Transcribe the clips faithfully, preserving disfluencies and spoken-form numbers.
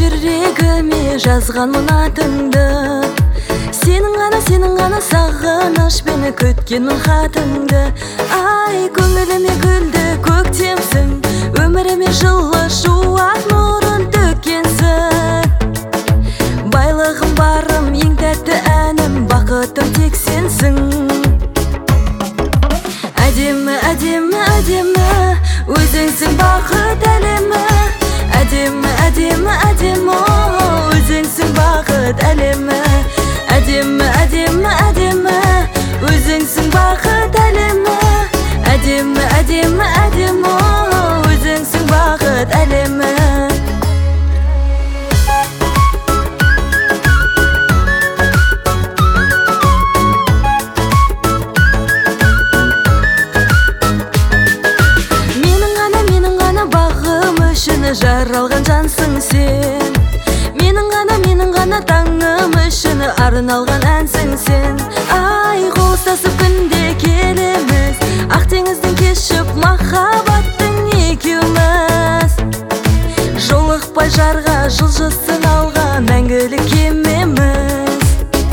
жүрегіме жазғанмын атыңды. Сенің ғана, сенің ғана сағынышпен күткенмін хатыңды. Ай, көңіліме гүлді көктемсің, өміріме жылы шуақ нұрын төккенсің. Байлығым барым, ең тәтті әнім, бақытым тек сенсің. Әдемі, әдемі, әдемі, өзіңсің бақыт әлемі. Әдемі, әдемі, әдемі, өзіңсің бақыт әлемі. Әдемі, әдемі, әдемі, өзіңсің бақыт әлемі. Әдемі, әдемі, әдемі, өзіңсің бақыт әлемі. Жаралған жансың сен, менің ғана, менің ғана таңым үшін арналған әнсің сен. Ай, қоштасып күнде келеміз, ақ теңіздің кешіп махаббаттың екеуміз. Жолықпай жарға жылжысын алға мәңгілік кемеміз.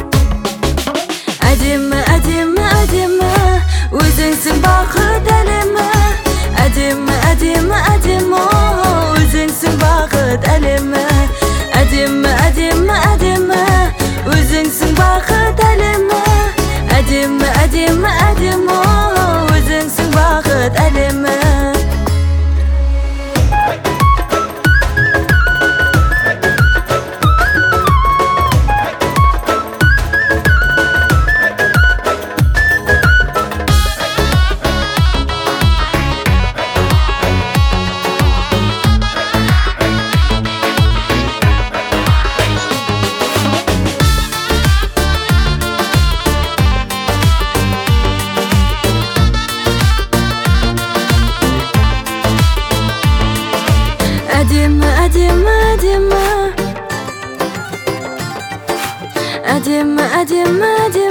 Әдемі, әдемі, әдемі, өзіңсің бақыт әлемі. Әдемі, әдемі, әдемі, өзіңсің бақыт әлемі. Әдемі, әдемі, әдемі, өзіңсің бақыт әлемі. Әдемі, әдемі, әдемі, өзіңсің бақыт әлемі. Әдемі, әдемі, әдемі, әдемі, әдемі, әдемі.